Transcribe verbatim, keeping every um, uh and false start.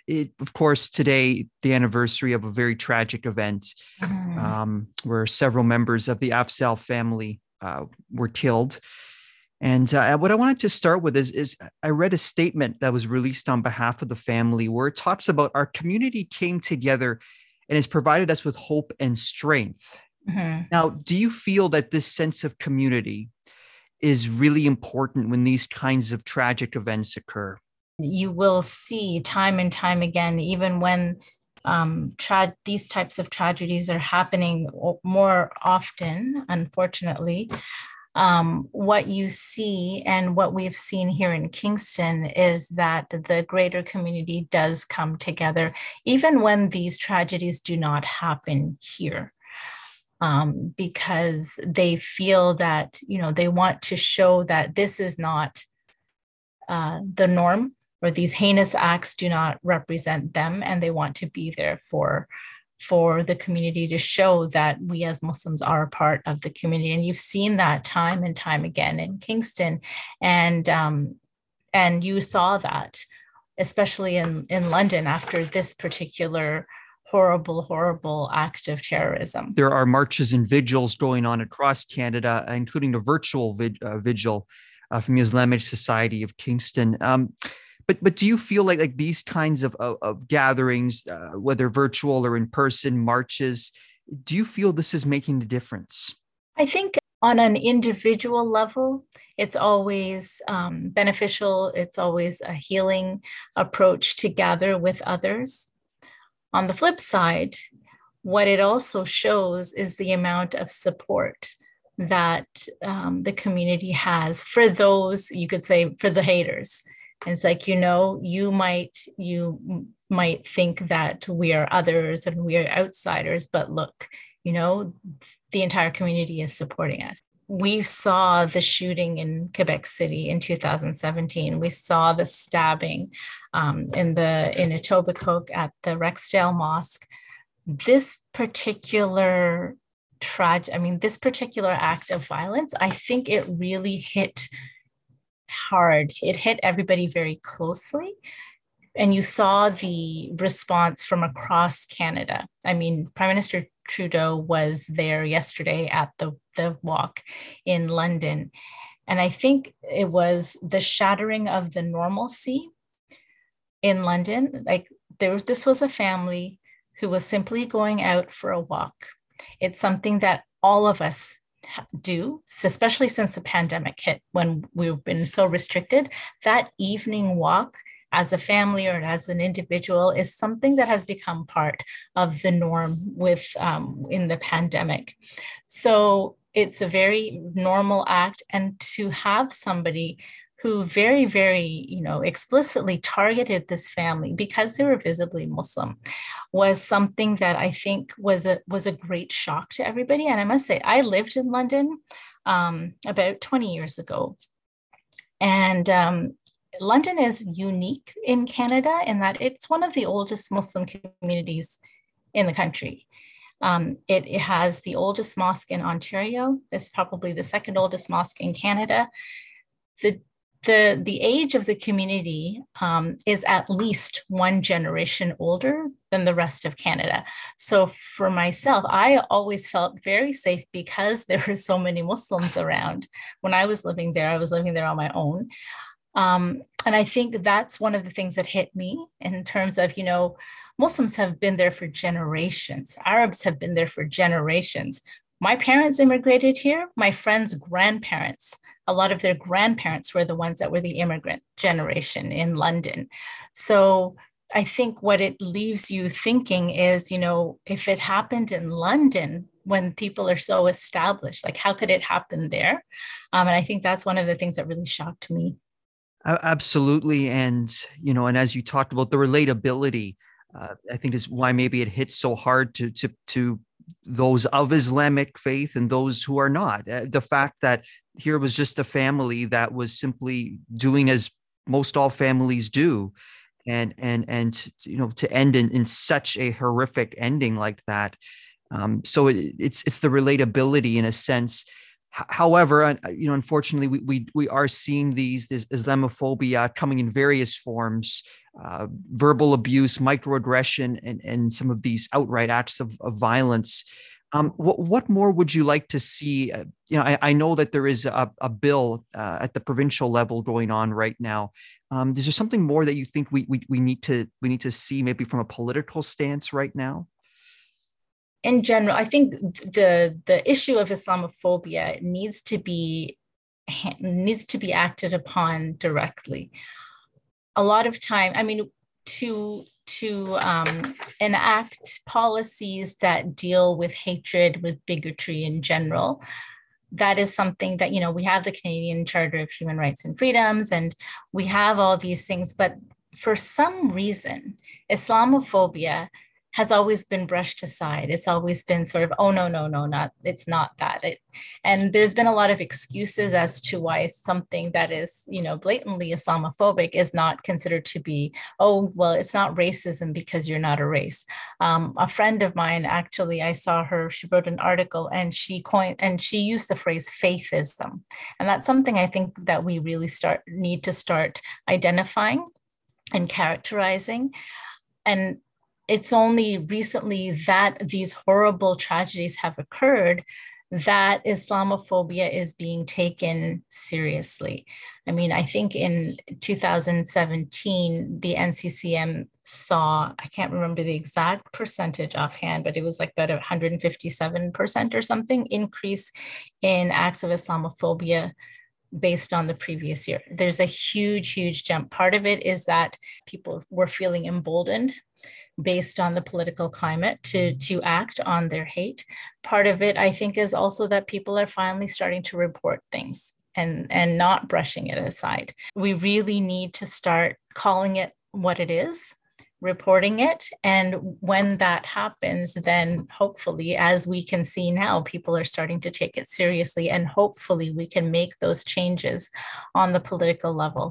it, of course, today, the anniversary of a very tragic event Mhm. um, where several members of the Afzal family uh, were killed. And uh, what I wanted to start with is, is I read a statement that was released on behalf of the family where it talks about our community came together and has provided us with hope and strength. Mhm. Now, do you feel that this sense of community is really important when these kinds of tragic events occur? You will see time and time again, even when um, tra- these types of tragedies are happening o- more often, unfortunately. Um, what you see and what we've seen here in Kingston is that the greater community does come together, even when these tragedies do not happen here. Um, because they feel that, you know, they want to show that this is not uh, the norm, or these heinous acts do not represent them, and they want to be there for for the community to show that we as Muslims are a part of the community. And you've seen that time and time again in Kingston, and um, and you saw that especially in in London after this particular horrible, horrible act of terrorism. There are marches and vigils going on across Canada, including a virtual vid, uh, vigil uh, from the Islamic Society of Kingston. Um, but but do you feel like like these kinds of of, of gatherings, uh, whether virtual or in person marches, do you feel this is making a difference? I think on an individual level, it's always um, beneficial. It's always a healing approach to gather with others. On the flip side, what it also shows is the amount of support that um, the community has for those, you could say, for the haters. And it's like, you know, you might, you might think that we are others and we are outsiders, but look, you know, the entire community is supporting us. We saw the shooting in Quebec City in two thousand seventeen. We saw the stabbing um, in the in Etobicoke at the Rexdale Mosque. This particular tragedy, I mean, this particular act of violence, I think it really hit hard. It hit everybody very closely. And you saw the response from across Canada. I mean, Prime Minister Trudeau was there yesterday at the, the walk in London. And I think it was the shattering of the normalcy in London. Like there was, this was a family who was simply going out for a walk. It's something that all of us do, especially since the pandemic hit when we've been so restricted. That evening walk as a family or as an individual is something that has become part of the norm with um, in the pandemic. So it's a very normal act, and to have somebody who very, very, you know, explicitly targeted this family because they were visibly Muslim was something that I think was a was a great shock to everybody. And I must say, I lived in London um, about twenty years ago, and um, London is unique in Canada in that it's one of the oldest Muslim communities in the country. Um, it, it has the oldest mosque in Ontario. It's probably the second oldest mosque in Canada. The the the age of the community um, is at least one generation older than the rest of Canada. So for myself, I always felt very safe because there were so many Muslims around. When I was living there, I was living there on my own. Um, and I think that's one of the things that hit me in terms of, you know, Muslims have been there for generations. Arabs have been there for generations. My parents immigrated here. My friends' grandparents, a lot of their grandparents were the ones that were the immigrant generation in London. So I think what it leaves you thinking is, you know, if it happened in London when people are so established, like how could it happen there? Um, and I think that's one of the things that really shocked me. Absolutely. And, you know, and as you talked about the relatability, uh, I think is why maybe it hits so hard to, to, to those of Islamic faith and those who are not. Uh, the fact that here was just a family that was simply doing as most all families do. And, and, and, you know, to end in, in such a horrific ending like that. Um, so it, it's, it's the relatability in a sense. However, uh, you know, unfortunately, we we, we are seeing these this Islamophobia coming in various forms, uh, verbal abuse, microaggression, and and some of these outright acts of, of violence. Um, what what more would you like to see? Uh, you know, I, I know that there is a, a bill uh, at the provincial level going on right now. Um, is there something more that you think we, we we need to we need to see, maybe from a political stance right now? In general, I think the the issue of Islamophobia needs to be needs to be acted upon directly. A lot of time, I mean, to to um, enact policies that deal with hatred, with bigotry in general, that is something that, you know, we have the Canadian Charter of Human Rights and Freedoms, and we have all these things, but for some reason, Islamophobia has always been brushed aside. It's always been sort of, oh, no, no, no, not, it's not that. It, and there's been a lot of excuses as to why something that is, you know, blatantly Islamophobic is not considered to be, oh, well, it's not racism because you're not a race. Um, a friend of mine, actually, I saw her, she wrote an article and she coined, and she used the phrase faithism. And that's something I think that we really start, need to start identifying and characterizing. And it's only recently that these horrible tragedies have occurred that Islamophobia is being taken seriously. I mean, I think in two thousand seventeen, the N C C M saw, I can't remember the exact percentage offhand, but it was like about one hundred fifty-seven percent or something increase in acts of Islamophobia based on the previous year. There's a huge, huge jump. Part of it is that people were feeling emboldened based on the political climate to, to act on their hate. Part of it, I think, is also that people are finally starting to report things and, and not brushing it aside. We really need to start calling it what it is, reporting it. And when that happens, then hopefully, as we can see now, people are starting to take it seriously. And hopefully we can make those changes on the political level.